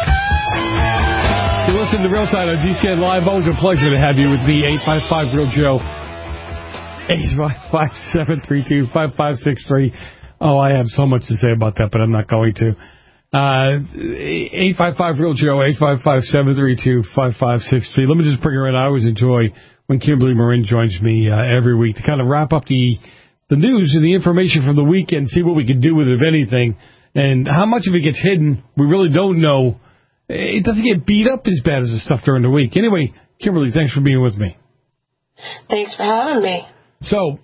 You listen to Real Side on G C N Live. Always a pleasure to have you with me. eight five five Real Joe. eight five five, seven three two, five five six three. Oh, I have so much to say about that, but I'm not going to. Uh, eight five five Real Joe, eight five five, seven three two, five five six three. Let me just bring her in. I always enjoy when Kimberly Marin joins me uh, every week to kind of wrap up the the news and the information from the weekend, see what we can do with it, if anything, and how much of it gets hidden. We really don't know. It doesn't get beat up as bad as the stuff during the week. Anyway, Kimberly, thanks for being with me. Thanks for having me. So,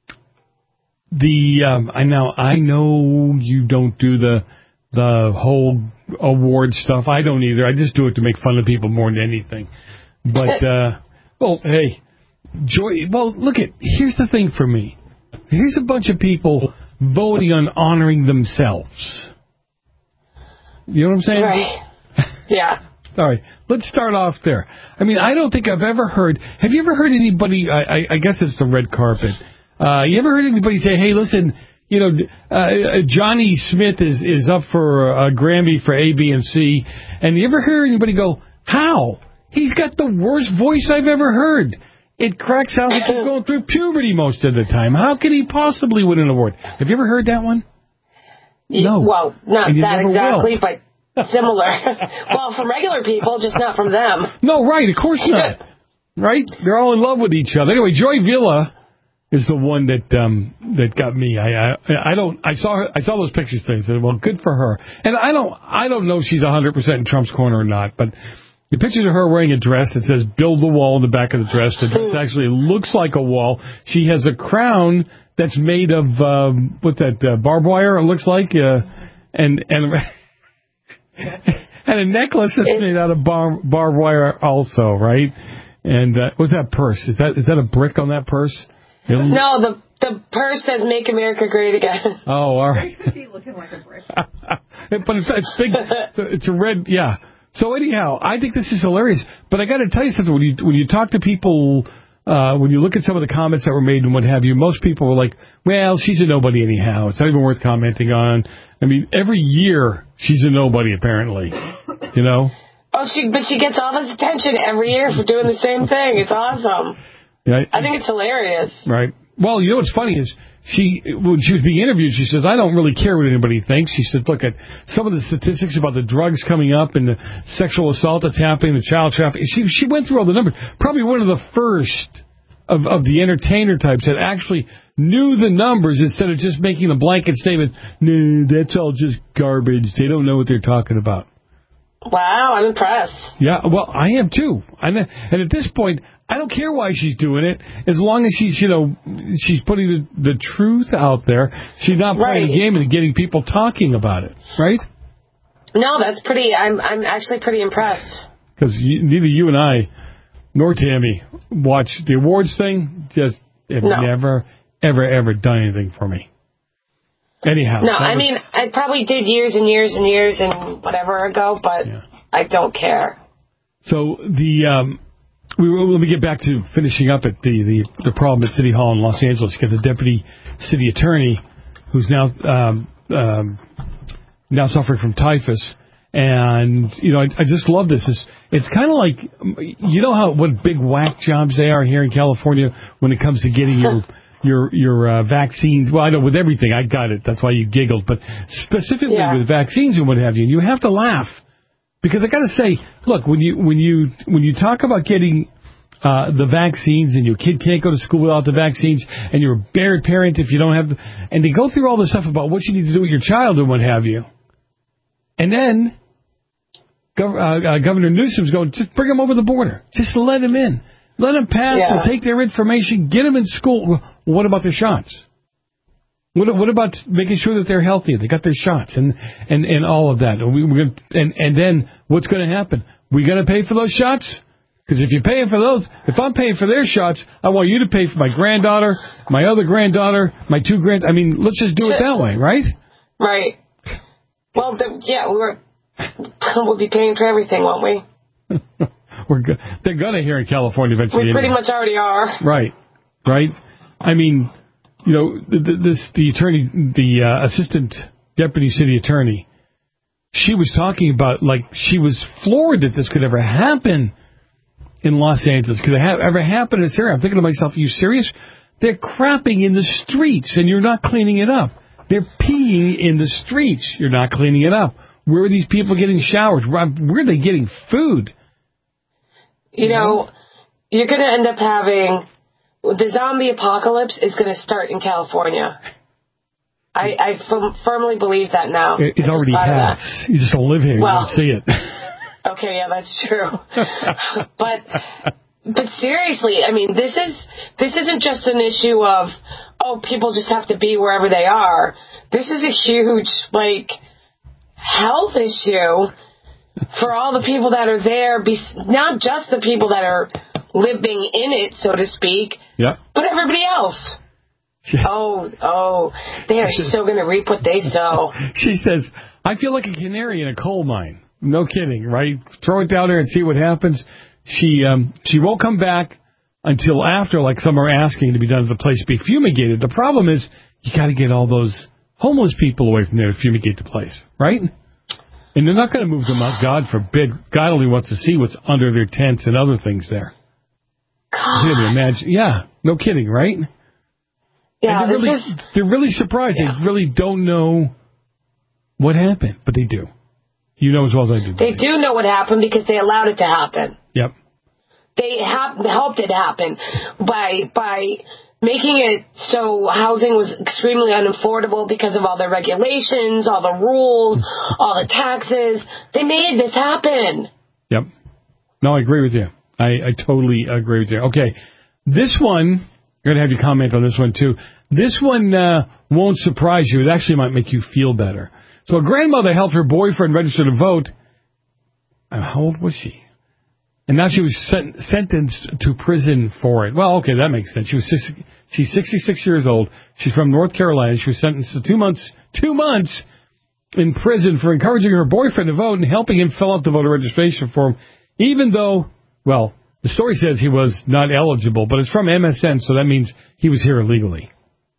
the um, I now I know you don't do the the whole award stuff. I don't either. I just do it to make fun of people more than anything. But uh, well, hey, joy. Well, look at here's the thing for me. Here's a bunch of people voting on honoring themselves. You know what I'm saying? Right. Yeah. All right. Let's start off there. I mean, I don't think I've ever heard. Have you ever heard anybody? I, I, I guess it's the red carpet. Uh, you ever heard anybody say, hey, listen, you know, uh, Johnny Smith is, is up for a Grammy for A, B, and C. And you ever hear anybody go, how? He's got the worst voice I've ever heard. It cracks out like he's going through puberty most of the time. How can he possibly win an award? Have you ever heard that one? No. Well, not that exactly, will. but similar. Well, from regular people, just not from them. No, right, of course not. Right? They're all in love with each other. Anyway, Joy Villa is the one that um, that got me. I, I I don't I saw her, I saw those pictures things. I said, well, good for her. And I don't I don't know if she's one hundred percent in Trump's corner or not, but the pictures of her wearing a dress that says "Build the Wall" in the back of the dress. The dress actually looks like a wall. She has a crown that's made of um, what's that uh, barbed wire? It looks like uh, and and and a necklace that's made out of bar, barbed wire also, right? And uh, what's that purse? Is that is that a brick on that purse? It'll... No, the the purse says "Make America Great Again." Oh, all right. It could be looking like a brick. But it's, it's big. It's a red. Yeah. So anyhow, I think this is hilarious. But I got to tell you something. When you when you talk to people, uh, when you look at some of the comments that were made and what have you, most people were like, "Well, she's a nobody anyhow. It's not even worth commenting on." I mean, every year she's a nobody apparently. You know. Oh, she but she gets all this attention every year for doing the same thing. It's awesome. Yeah, I think it's hilarious. Right. Well, you know what's funny is she, when she was being interviewed, she says, I don't really care what anybody thinks. She said, look at some of the statistics about the drugs coming up and the sexual assault that's happening, the child trafficking. She, she went through all the numbers. Probably one of the first of, of the entertainer types that actually knew the numbers instead of just making a blanket statement, no, that's all just garbage. They don't know what they're talking about. Wow, I'm impressed. Yeah, well, I am too. And at this point, I don't care why she's doing it, as long as she's, you know, she's putting the, the truth out there. She's not right. playing a game and getting people talking about it, right? No, that's pretty. I'm I'm actually pretty impressed. Because neither you and I nor Tammy watch the awards thing. Just have no. never, ever, ever done anything for me. Anyhow. No, I was, mean, I probably did years and years and years and whatever ago, but yeah. I don't care. So the. Um, We will, let me get back to finishing up at the, the, the problem at City Hall in Los Angeles. You got the deputy city attorney who's now um, um, now suffering from typhus. And, you know, I, I just love this. It's, it's kind of like, you know how what big whack jobs they are here in California when it comes to getting your your your uh, vaccines. Well, I know with everything. I got it. That's why you giggled. But specifically yeah. with vaccines and what have you, and you have to laugh. Because I got to say, look, when you when you when you talk about getting uh, the vaccines and your kid can't go to school without the vaccines, and you're a bad parent if you don't have, the, and they go through all this stuff about what you need to do with your child and what have you, and then Gov- uh, uh, Governor Newsom's going, just bring them over the border, just let them in, let them pass, yeah. and take their information, get them in school. Well, what about their shots? What, what about making sure that they're healthy? They got their shots and, and, and all of that. And, we, we're gonna, and, and then what's going to happen? We going to pay for those shots? Because if you're paying for those, if I'm paying for their shots, I want you to pay for my granddaughter, my other granddaughter, my two grand. I mean, let's just do it that way, right? Right. Well, the, yeah, we're we'll be paying for everything, won't we? we're go- they're going to here in California eventually. We pretty anyway. much already are. Right. Right. I mean. You know, the, the, this the attorney, the uh, assistant deputy city attorney, she was talking about, like, she was floored that this could ever happen in Los Angeles. Could it have, ever happen in this area? I'm thinking to myself, are you serious? They're crapping in the streets, and you're not cleaning it up. They're peeing in the streets. You're not cleaning it up. Where are these people getting showers? Where are they getting food? You know, you're going to end up having... The zombie apocalypse is going to start in California. I, I f- firmly believe that now. It, it already has. You just don't live here. Well, you don't see it. Okay, yeah, that's true. but but seriously, I mean, this is this isn't just an issue of, oh, people just have to be wherever they are. This is a huge, like, health issue for all the people that are there, be- not just the people that are living in it, so to speak, yeah. but everybody else. oh, oh, they are so going to reap what they sow. She says, I feel like a canary in a coal mine. No kidding, right? Throw it down there and see what happens. She um, she won't come back until after, like some are asking to be done to the place to be fumigated. The problem is you got to get all those homeless people away from there to fumigate the place, right? And they're not going to move them out. God forbid. God only wants to see what's under their tents and other things there. God. Imagine, yeah, no kidding, right? Yeah, they're, this really, is... they're really surprised. Yeah. They really don't know what happened, but they do. You know as well as I do. They do know what happened because they allowed it to happen. Yep. They ha- helped it happen by by making it so housing was extremely unaffordable because of all the regulations, all the rules, all the taxes. They made this happen. Yep. No, I agree with you. I, I totally agree with you. Okay. This one, I'm going to have you comment on this one, too. This one uh, won't surprise you. It actually might make you feel better. So a grandmother helped her boyfriend register to vote. Uh, how old was she? And now she was sen- sentenced to prison for it. Well, okay, that makes sense. She was six, she's sixty-six years old. She's from North Carolina. She was sentenced to two months, two months in prison for encouraging her boyfriend to vote and helping him fill out the voter registration form, even though, well, the story says he was not eligible, but it's from M S N, so that means he was here illegally.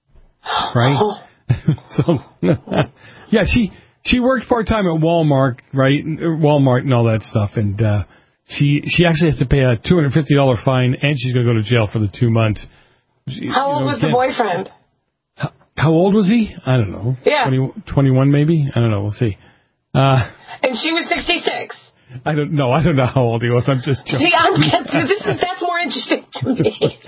Right? So, yeah, she she worked part-time at Walmart, right? Walmart and all that stuff, and uh, she she actually has to pay a two hundred fifty dollars fine, and she's going to go to jail for the two months. She, How old you know, was the boyfriend? How, how old was he? I don't know. Yeah. twenty, twenty-one maybe? I don't know. We'll see. Uh, And she was sixty-six. I don't know. I don't know how old he was. I'm just joking. See, I'm getting, this is, that's more interesting to me.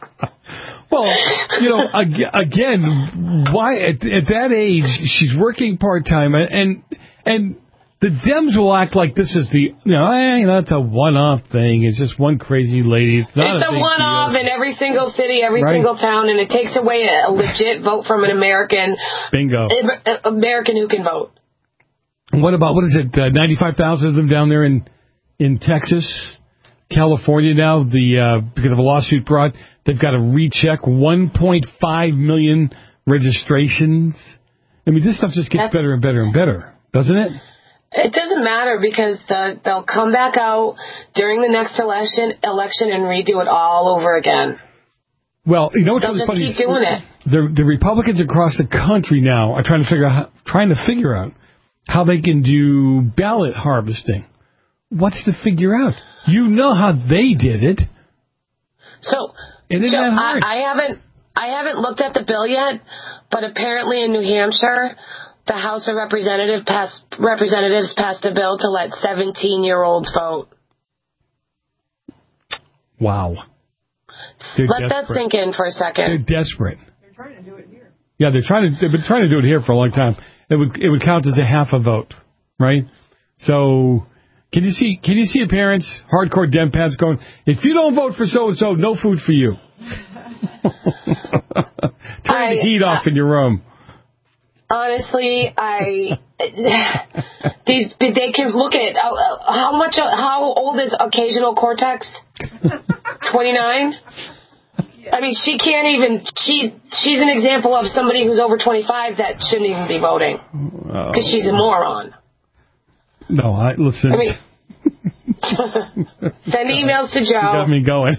Well, you know, ag- again, why at, at that age she's working part time, and and the Dems will act like this is the you know, eh, you know, it's a one off thing. It's just one crazy lady. It's not it's a, a big one off deal. in every single city, every Right. single town, and it takes away a legit vote from an American. Bingo. a- American who can vote. What about what is it? Uh, Ninety-five thousand of them down there in in Texas, California now. The uh, because of a lawsuit brought, they've got to recheck one point five million registrations. I mean, this stuff just gets better and better and better, doesn't it? It doesn't matter because the, they'll come back out during the next election, election and redo it all over again. Well, you know what's They'll really just funny? keep doing it. The the Republicans across the country now are trying to figure out trying to figure out how they can do ballot harvesting. What's to figure out? You know how they did it. So, It isn't so that hard. I, I haven't I haven't looked at the bill yet, but apparently in New Hampshire, the House of Representative passed, Representatives passed a bill to let seventeen-year-olds vote. Wow. They're Let that desperate. sink in for a second. They're desperate. They're trying to do it here. Yeah, they're trying to. They've been trying to do it here for a long time. It would it would count as a half a vote, right? So, can you see? Can you see parents, hardcore Democrats, going, "If you don't vote for so and so, no food for you." Turn I, the heat off in your room. Honestly, I they, they can look at uh, how much how old is occasional cortex? twenty-nine. I mean, she can't even. She she's an example of somebody who's over twenty-five that shouldn't even be voting because she's a moron. No, I listen. I mean, send emails to Joe. You got me going.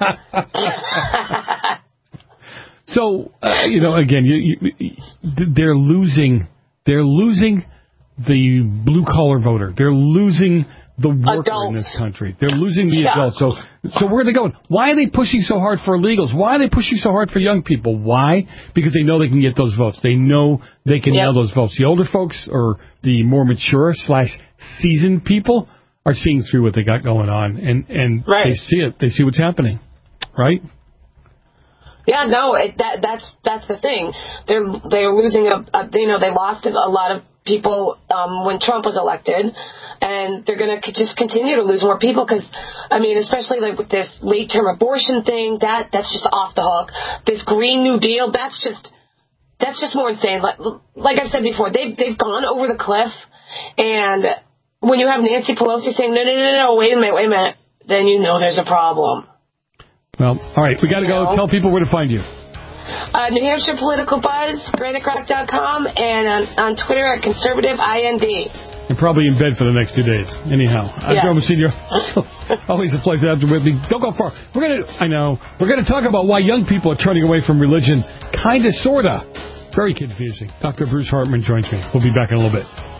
So, uh, you know, again, you, you, they're losing. They're losing the blue collar voter. They're losing the worker Adults. in this country. They're losing the Yeah. adults. So, so where are they going? Why are they pushing so hard for illegals? Why are they pushing so hard for young people? Why? Because they know they can get those votes. They know they can Yep. nail those votes. The older folks or the more mature slash seasoned people are seeing through what they got going on, and and Right. they see it. They see what's happening, right? Yeah, no, it, that that's that's the thing. They're they're losing a, a you know they lost a lot of people um, when Trump was elected, and they're going to just continue to lose more people because I mean, especially like with this late term abortion thing, that that's just off the hook. This Green New Deal, that's just that's just more insane. Like like I said before, they they've gone over the cliff, and when you have Nancy Pelosi saying no no no no wait a minute wait a minute, then you know there's a problem. Well, all right, we got to go. Tell people where to find you. Uh, New Hampshire Political Buzz, granite crack dot com, and on, on Twitter at Conservative I N D. You're probably in bed for the next two days. Anyhow, I'm Yes. Joe Senior. Always a pleasure to have you with me. Don't go far. We're gonna. I know. We're gonna talk about why young people are turning away from religion. Kinda, sorta. Very confusing. Doctor Bruce Hartman joins me. We'll be back in a little bit.